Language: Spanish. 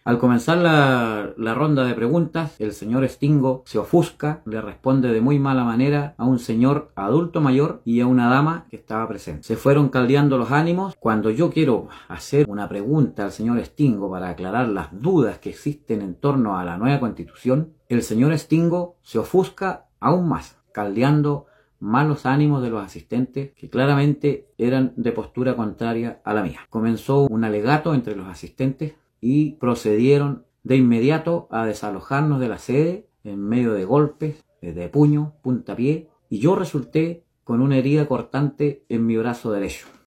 Al comenzar la ronda de preguntas, el señor Stingo se ofusca, le responde de muy mala manera a un señor adulto mayor y a una dama que estaba presente. Se fueron caldeando los ánimos. Cuando yo quiero hacer una pregunta al señor Stingo para aclarar las dudas que existen en torno a la nueva constitución, el señor Stingo se ofusca aún más, caldeando malos ánimos de los asistentes que claramente eran de postura contraria a la mía. Comenzó un alegato entre los asistentes y procedieron de inmediato a desalojarnos de la sede en medio de golpes, de puño, puntapié, y yo resulté con una herida cortante en mi brazo derecho.